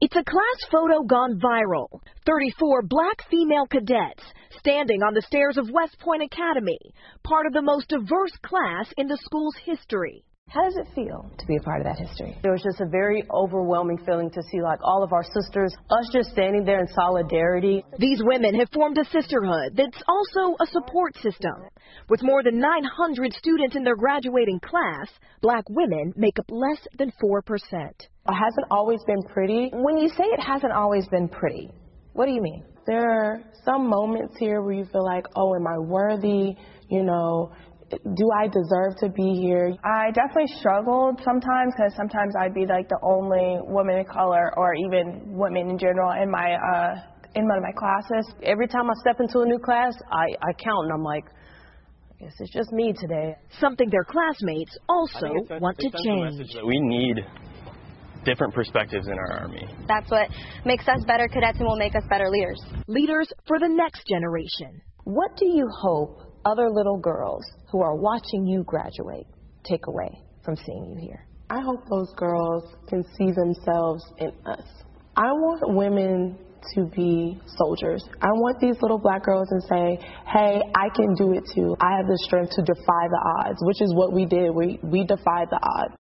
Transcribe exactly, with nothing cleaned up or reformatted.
It's a class photo gone viral. thirty-four black female cadets standing on the stairs of West Point Academy, part of the most diverse class in the school's history. How does it feel to be a part of that history? There was just a very overwhelming feeling to see like all of our sisters, us just standing there in solidarity. These women have formed a sisterhood that's also a support system. With more than nine hundred students in their graduating class, black women make up less than four percent. It hasn't always been pretty. When you say it hasn't always been pretty, what do you mean? There are some moments here where you feel like, oh, am I worthy? You know, do I deserve to be here? I definitely struggled sometimes because sometimes I'd be like the only woman of color or even women in general in my uh, in one of my classes. Every time I step into a new class, I, I count and I'm like, I guess it's just me today. Something their classmates also want to change. That we need different perspectives in our Army. That's what makes us better cadets and will make us better leaders. Leaders for the next generation. What do you hope other little girls who are watching you graduate take away from seeing you here? I hope those girls can see themselves in us. I want women to be soldiers. I want these little black girls to say, hey, I can do it too. I have the strength to defy the odds, which is what we did. We, we defied the odds.